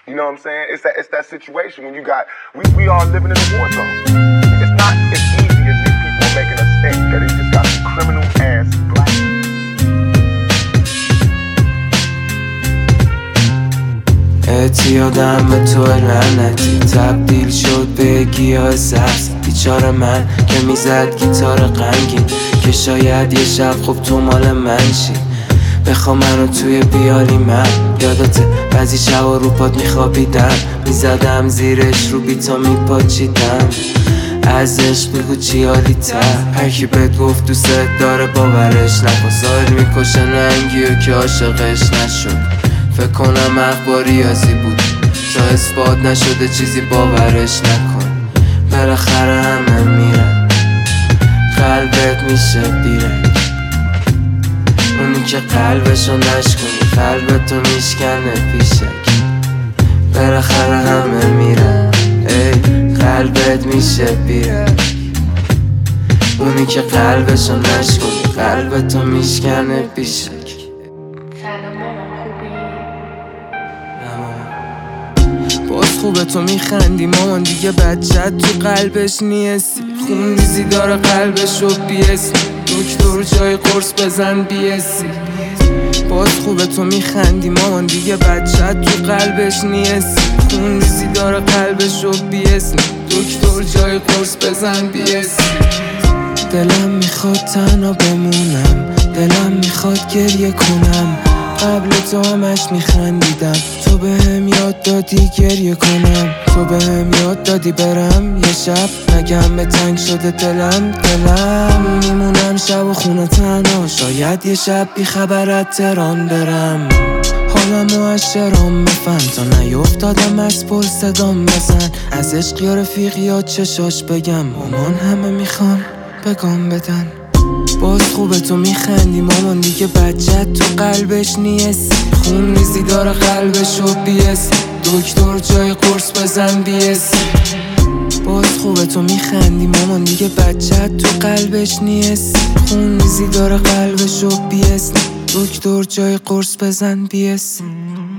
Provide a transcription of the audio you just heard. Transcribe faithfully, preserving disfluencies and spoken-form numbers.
You know what I'm saying? It's that it's that situation when you got we we all living in a war zone. It's not as easy as these people are making us think that they just got some criminal ass black. اعتیادم به تو لعنتی تبدیل شد به گیاه سبز. بیچاره من که میزد گیتار غمگین که شاید یه شب خوب تو مال من شی. بخوا منو توی بیاری من یادته بعضی شبا رو پات میخوابیدم میزدم زیرش رو بیتا میپاچیدم. از عشق بگو چی حالی تر هرکی بهت گفت دوست داره باورش نکن. سایل میکشه ننگیو که عاشقش نشد. فکر کنم اخبار ریاضی بود تا اثبات نشده چیزی باورش نکن. بالاخره همه میرن قلبت میشه بیرک. اونی که قلبشو نشکنی قلبتو میشکنه پیشک. بالاخره همه میرن ای قلبت میشه بیرک. اونی که قلبشو نشکنی قلبتو میشکنه پیشک. باز خوبه تو میخندی مامان دیگه بچت تو قلبش نیستی. خون ریزی داره قلبشو بیستی. دکتر جای قرص بزن بیستی. باز خوبه تو میخندی مامان دیگه بچت تو قلبش نیستی. خون ریزی داره قلبشو بیستی. دکتر جای قرص بزن بیستی. دلم میخواد تنها بمونم دلم میخواد گریه کنم. قبل تو همش میخندیدم تو بهم یاد دادی گریه کنم. تو بهم یاد دادی برم یه شب نگم به تنگ شده دلم دلم. میمونم شب و خونه تنها شاید یه شب بی خبرت تهران برم. حالمو از شرام بفهم تا نیفتادم از پل صدام بزن. از عشق یا رفیق یا چشاش بگم مامان همه میخوان بگم بدن. باز خوبه تو میخندی مامان دیگه بچت تو قلبش نیستی. خون ریزی داره قلبشو بیستی. دکتر جای قرص بزن بیستی. باز خوبه تو میخندی مامان دیگه بچت تو قلبش نیستی. خون ریزی داره قلبشو بیستی. دکتر جای قرص بزن بیستی.